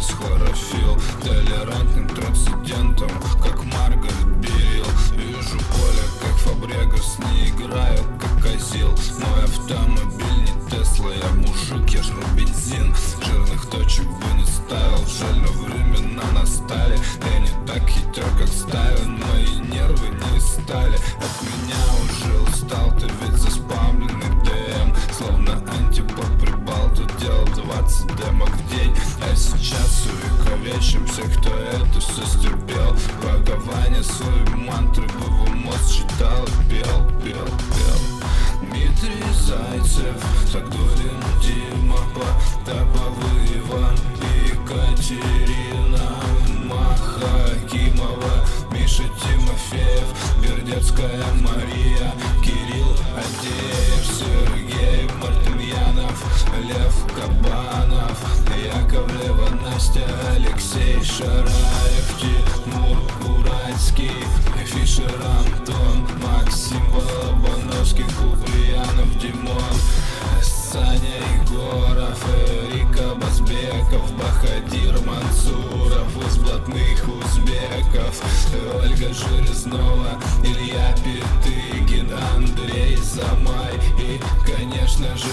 сквозь хлорофилл, толерантным трансцендентом, как Маргарет Бирилл. Вижу поле, как Фабрегас, не играю, как Азил. Мой автомобиль не Тесла, я мужик, я жру бензин. Жирных точек бы не ставил, жаль, но времена настали. Я не так хитер, как ставен, мои нервы не из стали. От меня уже устал, ты ведь заспамленный ДМ, словно антипод прибал, тут делал 20 демок в день. А сейчас увековечим все, кто это все стерпел. Богование свои мантры бы в мозг читал и пел. Дмитрий Зайцев, Сагдулин, Дима Потапов, Иван и Екатерина Махакимова, Миша Тимофеев, Бердецкая Мария, Кирилл Адеев, Сергей Мартемьянов, Лев Кабанов, Яковлева Настя, Алексей Шараев, Тимур Уральский, Фишер Антон, Максим Волобановский, Куприянов Димон, Саня Егоров, Эрика Базбеков, Бахадир Мансуров, из блатных узбеков, Ольга Железнова, Илья Петыгин, Андрей Замай и, конечно же,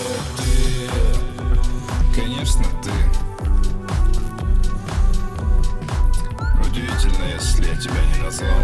ты. Конечно, ты. Удивительно, если я тебя не назвал.